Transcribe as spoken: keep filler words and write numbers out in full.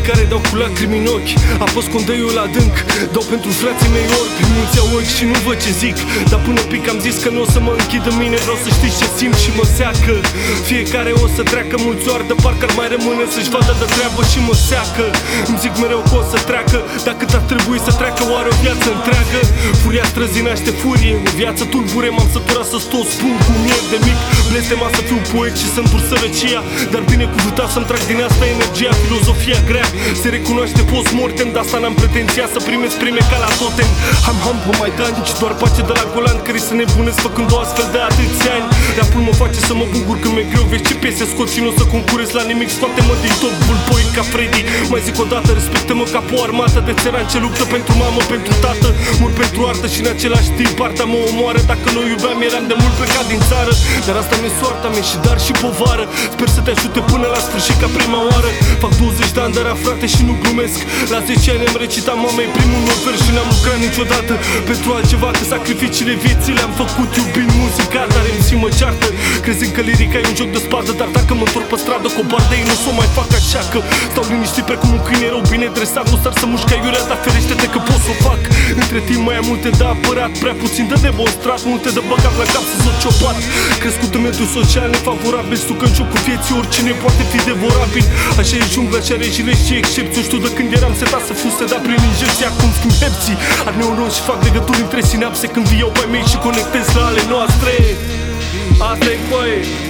care dau cu lacrimi în ochi, apăs condeiul adânc, dau pentru frații mei orbi. Mulți au ochi și nu văd ce zic, dar până pic am zis că nu o să mă închid în mine. Vreau să știți ce simt și mă seacă. Fiecare o să treacă, mulți oardă, parcă ar mai rămâne să-și vadă de treabă și mă seacă. Îmi zic mereu că o să treacă, dar cât ar trebui să treacă oare o viață întreagă? Furia străzii naște furie, o viață tulbure, m-am săturat să tot spun cum e de mic. Blestema să fiu poet și să îndur sărăcia, dar binecuvântat să-mi trag din asta energia. Filozofia grea se recunoaște post-mortem, dar asta n-am pretenția să primesc prime ca la totem. Ham ham pe Maidan, nici doar pace de la Golan, care să nebunesc făcând o astfel de atâția ani. Rapul mă face să mă bucur când mi-e greu, vezi ce piese scot și nu o să concurez la nimic. Scoate-mă din top, bulpoi ca Freddy. Mai zic o dată, respectă-mă ca o armată de țăran ce luptă pentru mamă, pentru tată. Mor pentru artă și în același timp arta mă omoară. Dacă nu iubeam eram de mult plecat din țară, dar asta mi-e soarta mea și dar și povară. Sper să te ajute până la sfârșit ca prima oară. Fac douăzeci de ani de rap, frate, și nu glumesc. La zece ani am recitat mamei primul meu vers și n-am lucrat niciodată pentru altceva, că sacrificiile vieții le-am făcut iubind muzica. Dar M C mă ceartă, crezând că lirica e un joc de spadă, dar dacă mă întorc pe stradă cobardei nu s-o mai fac așa, că stau liniștit precum un câine rău bine dresat. Nu sar să mușca iurea, dar ferește-te că pot să o fac. Între timp mai am multe de apărat, prea puțin de demonstrat, multe de băgat la cap să sociopat. Crescut în mediul social nefavorabil, știu că în jocul vieții oricine poate fi devorabil. Așa e jungla și are jile și excepții. Știu de când eram setat să fiu sedat prin injecții, acum schimb hepții. Ar neuron și fac legături între sinapse când vii eu pe mei și conectez la ale noastre. Asta e, băi.